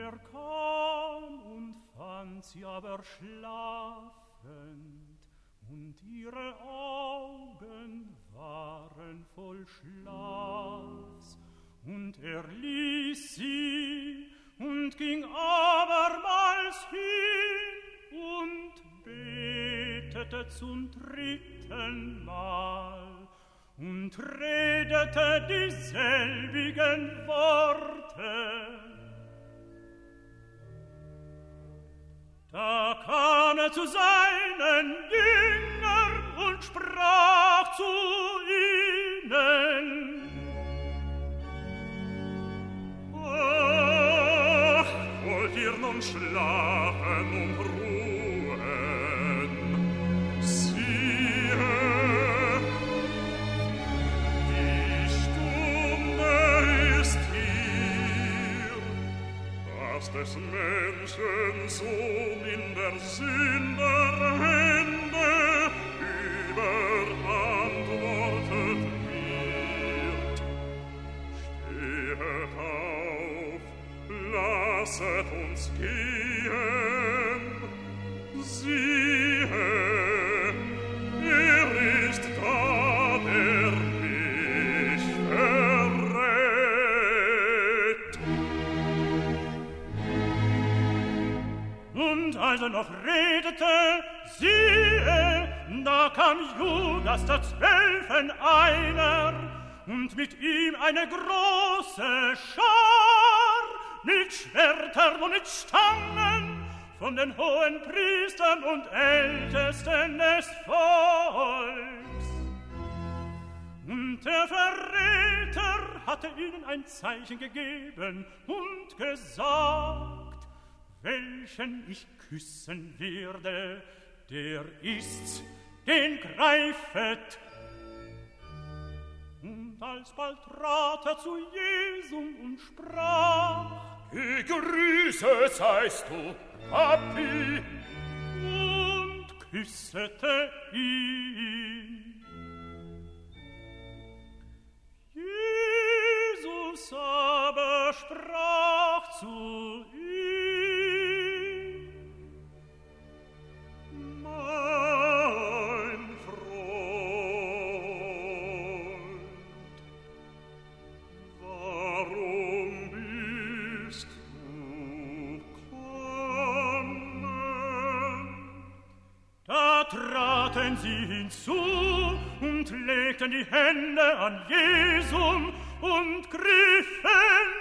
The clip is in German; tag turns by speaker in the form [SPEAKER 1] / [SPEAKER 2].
[SPEAKER 1] Er kam und fand sie aber schlafend, und ihre Augen waren voll Schlafs. Und er ließ sie und ging abermals hin und betete zum 3. Mal und redete dieselbigen Worte. Da kam er zu seinen Jüngern und sprach zu ihnen: Ach, wollt ihr nun schlafen und ruhen? Siehe, die Stunde ist hier, dass des Menschen Sohn in der Sünder Hände überantwortet wird. Stehet auf, lasset uns gehen. Siehe, er ist da, der mich verrät. Und als er noch redete, siehe, da kam Judas der 12 einer, und mit ihm eine große Schar, mit Schwertern und mit Stangen, von den hohen Priestern und Ältesten des Volks. Und der Verräter hatte ihnen ein Zeichen gegeben und gesagt: Welchen ich küssen werde, der ist's, den greifet. Und alsbald trat er zu Jesum und sprach: Gegrüßet seist du, Rabbi, und küssete ihn. Jesus aber sprach zu ihm: Mein Freund, warum bist du gekommen? Da traten sie hinzu und legten die Hände an Jesum und griffen